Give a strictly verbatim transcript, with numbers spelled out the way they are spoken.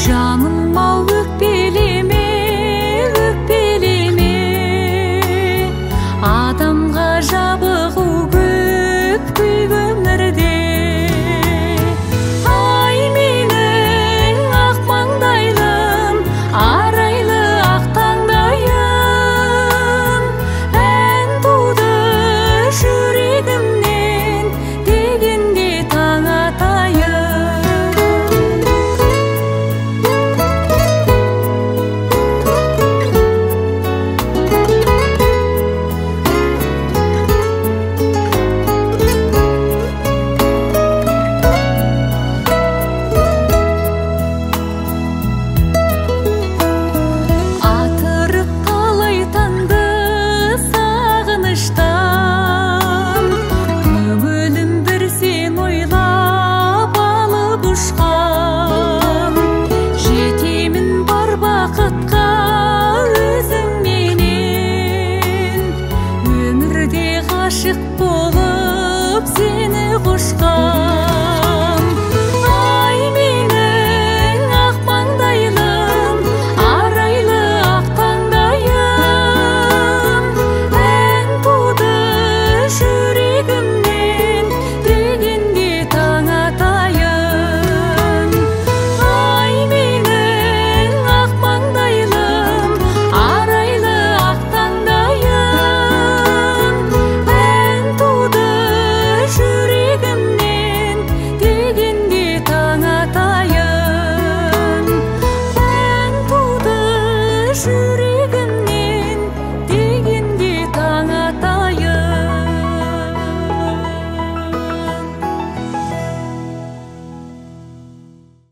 Жаныма өкпелеме, өкпелеме, адамға жабығу көп күйгі өмірде. Ай менің ақ маңдайлым, арайлы ақ таңдайым, ән туды жүрегімнен, дегенде таң атайын. Ғашық болып сені құшқан. Ай менің ақ маңдайлым, арайлы ақ таңдайым, ән туды жүрегімнен, дегенде таң атайын. Ай менің ақ маңдайлым, арайлы ақ таңдайым, жүрегімнен, дегенде таң атайын. Ән туды жүрегімнен.